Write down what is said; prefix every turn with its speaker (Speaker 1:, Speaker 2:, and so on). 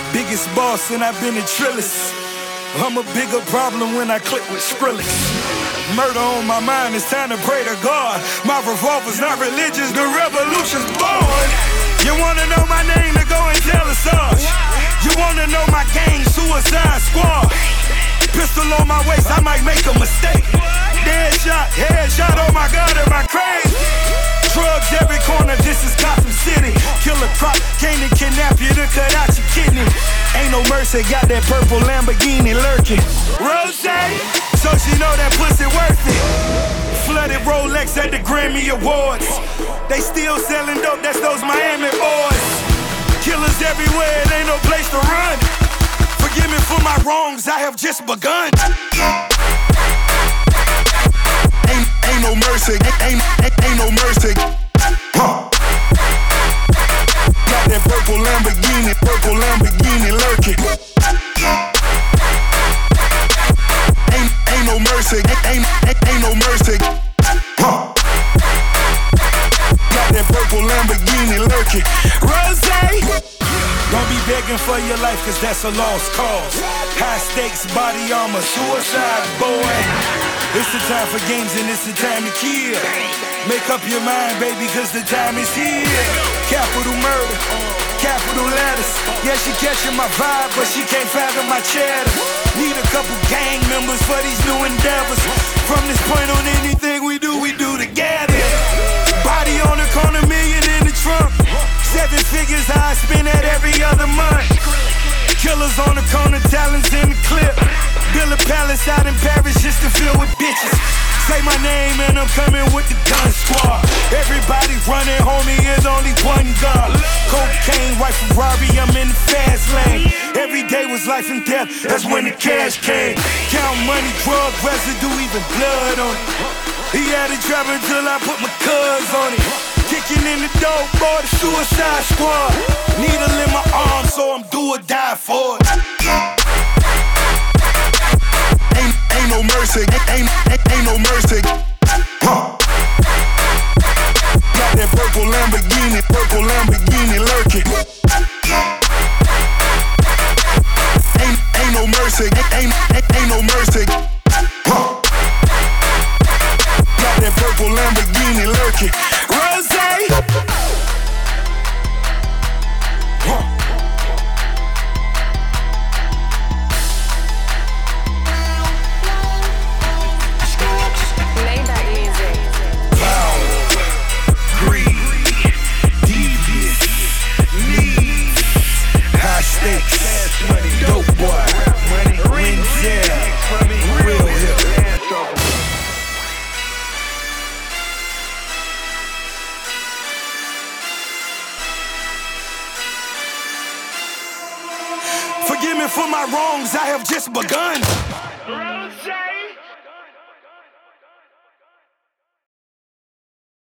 Speaker 1: Biggest boss and I've been in Trillis. I'm a bigger problem when I click with Skrillex. Murder on my mind, it's time to pray to God. My revolver's not religious, the revolution's born. You wanna know my name, to go and tell us Sarge. You wanna know my gang, Suicide Squad. Pistol on my waist, I might make a mistake. Dead shot, headshot, oh my God, am I crazy? Drugs every corner, this is Gotham City. Killer Croc came to kidnap you to cut out your kidney. Ain't no mercy, got that purple Lamborghini lurking. Rose, so she know that pussy worth it. Flooded Rolex at the Grammy Awards. They still selling dope, that's those Miami boys. Killers everywhere, it ain't no place to run. Forgive me for my wrongs, I have just begun. Ain't no mercy, ain't no mercy. Got that purple Lamborghini lurking. Ain't no mercy, ain't no mercy. Got that purple Lamborghini lurking. Rose, don't be begging for your life, cause that's a lost cause. High stakes, body armor, suicide, boy. It's the time for games and it's the time to kill. Make up your mind, baby, cause the time is here. Capital murder, capital letters. Yeah, she catching my vibe, but she can't fathom my cheddar. Need a couple gang members for these new endeavors. From this point on, anything we do together. Body on the corner, million in the trunk. 7 figures I spend that every other month. Killers on the corner, talents in the clip. Build a palace out in Paris just to fill with bitches. Say my name and I'm coming with the gun squad. Everybody running, homie, is only one gun. Cocaine, white Ferrari, I'm in the fast lane. Every day was life and death, that's when the cash came. Count money, drug residue, even blood on it. He had it driving till I put my cuz on it. Kicking in the door, boy, the Suicide Squad. Needle in my arm, so I'm do or die for it. Ain't no mercy, ain't no mercy. Got that purple Lamborghini lurking. Ain't no mercy, ain't no mercy. Got that purple Lamborghini lurking. Rose. Dope boy, Renzel, real hip. Forgive me for my wrongs, I have just begun.